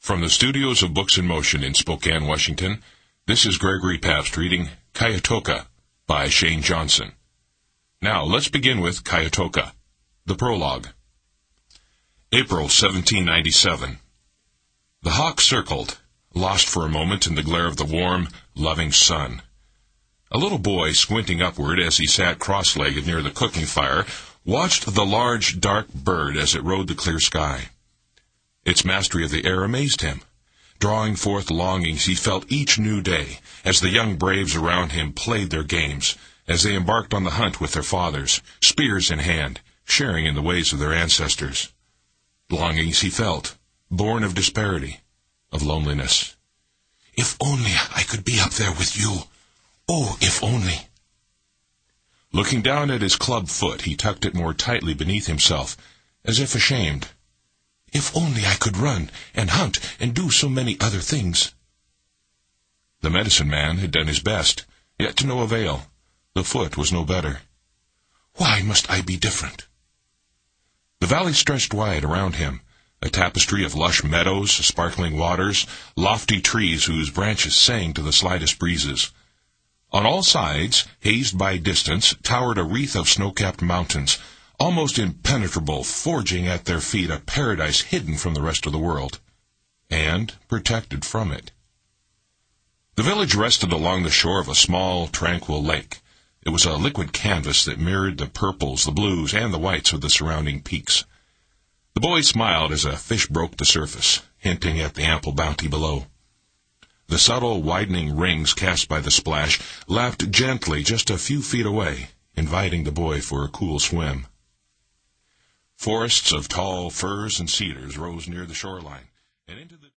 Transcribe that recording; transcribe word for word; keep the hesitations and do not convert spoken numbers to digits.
From the studios of Books in Motion in Spokane, Washington, this is Gregory Pabst reading Kayatoka by Shane Johnson. Now, let's begin with Kayatoka, the prologue. April seventeen ninety-seven. The hawk circled, lost for a moment in the glare of the warm, loving sun. A little boy, squinting upward as he sat cross-legged near the cooking fire, watched the large, dark bird as it rode the clear sky. Its mastery of the air amazed him. Drawing forth longings he felt each new day, as the young braves around him played their games, as they embarked on the hunt with their fathers, spears in hand, sharing in the ways of their ancestors. Longings he felt, born of disparity, of loneliness. If only I could be up there with you. Oh, if only. Looking down at his club foot, he tucked it more tightly beneath himself, as if ashamed. If only I could run and hunt and do so many other things. The medicine man had done his best, yet to no avail. The foot was no better. Why must I be different? The valley stretched wide around him, a tapestry of lush meadows, sparkling waters, lofty trees whose branches sang to the slightest breezes. On all sides, hazed by distance, towered a wreath of snow-capped mountains, almost impenetrable, forging at their feet a paradise hidden from the rest of the world, and protected from it. The village rested along the shore of a small, tranquil lake. It was a liquid canvas that mirrored the purples, the blues, and the whites of the surrounding peaks. The boy smiled as a fish broke the surface, hinting at the ample bounty below. The subtle, widening rings cast by the splash lapped gently just a few feet away, inviting the boy for a cool swim. Forests of tall firs and cedars rose near the shoreline, and into the